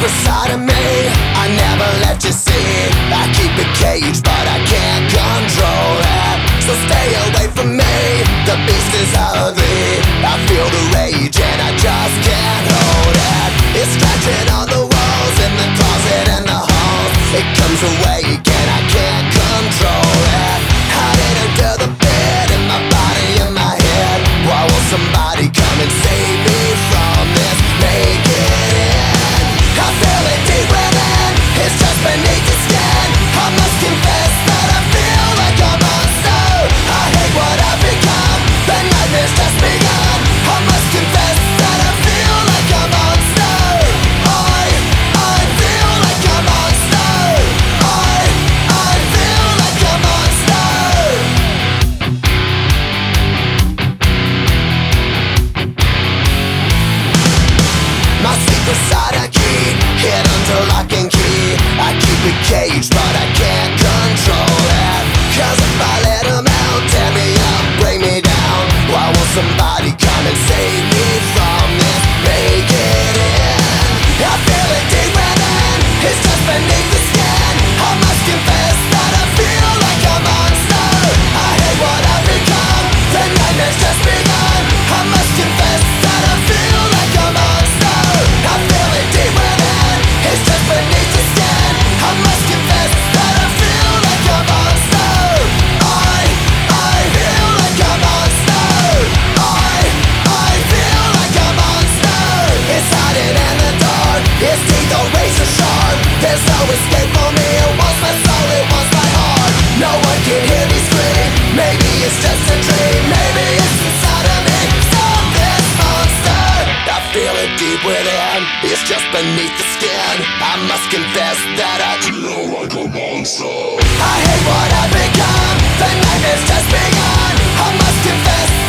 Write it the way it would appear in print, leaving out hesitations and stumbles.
secret side of me I never let you see. I keep it caged but I can't control it. So stay away from me, the beast is ugly. I feel the rage and I just can't hold it. It's scratching on the walls, in the closet and the halls. It comes awake and I can't control it. Hiding under the bed, in my body, in my head. Why won't somebody come and save me from this? Make it in. I feel it deep within, it's just beneath the skin. I must confess that I feel like a monster. I hate what I've become, the nightmare's just begun. I must confess that I feel like a monster. I feel like a monster. I feel like a monster. My secret side I keep hid under lock and key. I keep it caged but I can't control it. Cause if I let them out, tear me up, break me down. Why won't somebody come and save me from this? Make it in. I feel it deep within, it's just beneath the skin. I must confess that I feel like a monster. I hate what I've become, the nightmare's just begun. I must confess that I feel like a monster. I feel it deep within, it's just beneath the skin. I must confess that I feel like a monster. I feel like a monster. I feel like a monster. It's hiding in the dark, its teeth are razor sharp. There's no escape for me, it wants my soul, it wants my heart. No one can hear me scream, maybe it's just a dream. Maybe it's inside of me, stop this monster. I feel it deep within, it's just beneath the skin. I must confess that I feel like a monster. I hate what I've become, the nightmare's just begun. I must confess